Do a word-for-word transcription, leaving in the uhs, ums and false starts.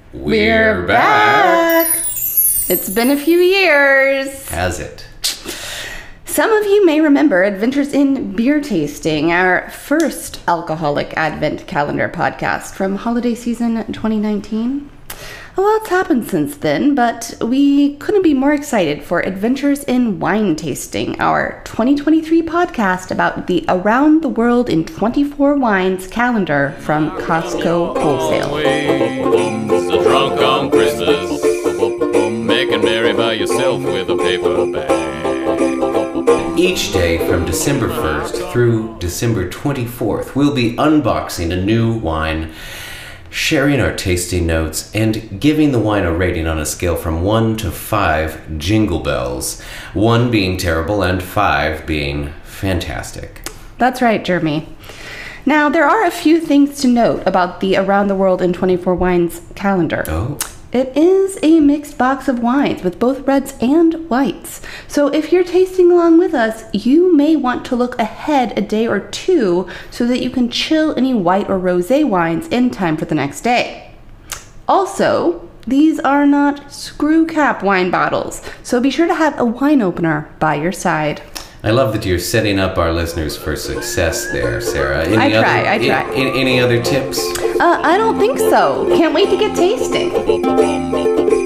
We're back. It's been a few years. Has it? Some of you may remember Adventures in Beer Tasting, our first alcoholic advent calendar podcast from holiday season twenty nineteen. A lot's happened since then, but we couldn't be more excited for Adventures in Wine Tasting, our twenty twenty-three podcast about the Around the World in twenty-four Wines calendar from Costco Wholesale. The drunk on Christmas, making merry by yourself with a paper bag. Each day from December first through December twenty-fourth, we'll be unboxing a new wine, sharing our tasting notes, and giving the wine a rating on a scale from one to five jingle bells. One being terrible and five being fantastic. That's right, Jeremy. Now, there are a few things to note about the Around the World in twenty-four Wines calendar. Oh. It is a mixed box of wines with both reds and whites. So if you're tasting along with us, you may want to look ahead a day or two so that you can chill any white or rosé wines in time for the next day. Also, these are not screw cap wine bottles, so be sure to have a wine opener by your side. I love that you're setting up our listeners for success there, Sarah. Any I try, other, I try. Any, any other tips? Uh, I don't think so. Can't wait to get tasting.